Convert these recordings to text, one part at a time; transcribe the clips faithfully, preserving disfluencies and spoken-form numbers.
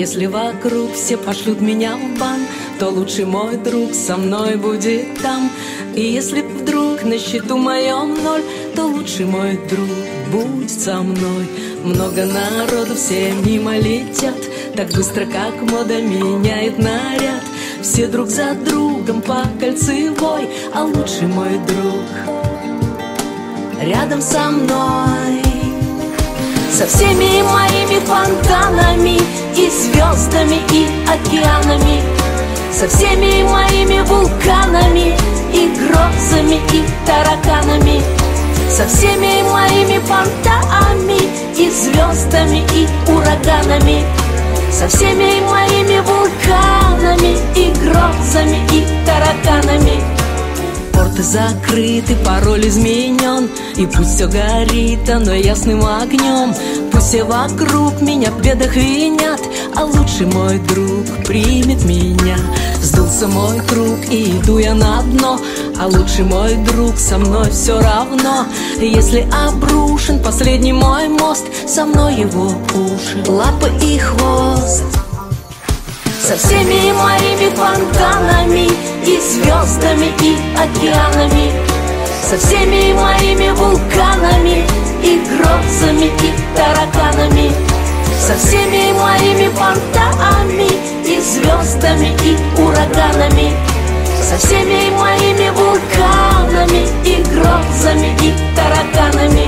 Если вокруг все пошлют меня в бан, то лучший мой друг со мной будет там. И если вдруг на счету моем ноль, то лучший мой друг будет со мной. Много народу, все мимо летят, так быстро, как мода меняет наряд. Все друг за другом по кольцевой, а лучший мой друг рядом со мной. Со всеми моими фонтанами и звездами, и океанами, со всеми моими вулканами и грозами, и тараканами, со всеми моими фонтанами и звездами, и ураганами, со всеми моими вулканами и грозами, и тараканами. Порты закрыты, пароль изменен, и пусть все горит, оно ясным огнем. Пусть все вокруг меня в бедах винят, а лучший мой друг примет меня. Сдулся мой круг, и иду я на дно, а лучший мой друг со мной все равно. Если обрушен последний мой мост, со мной его уши, лапы и хвост. Со всеми моими фонтанами и звездами, и океанами, со всеми моими вулканами и грозами, и тараканами, со всеми моими фонтанами и звездами, и ураганами, со всеми моими вулканами и грозами, и тараканами.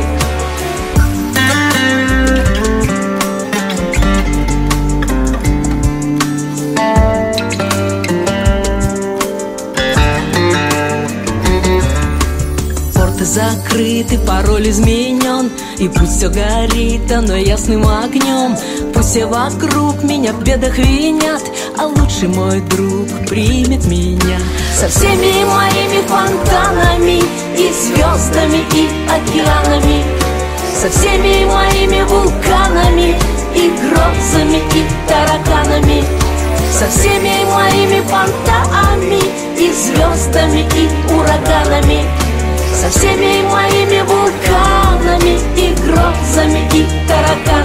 Закрыты, пароль изменен, и пусть все горит, оно ясным огнем. Пусть все вокруг меня в бедах винят, а лучший мой друг примет меня. Со всеми моими фонтанами и звездами, и океанами, со всеми моими вулканами и грозами, и тараканами, со всеми моими фонтанами и звездами, и ураганами, со всеми моими вулканами и грозами, и тараканами.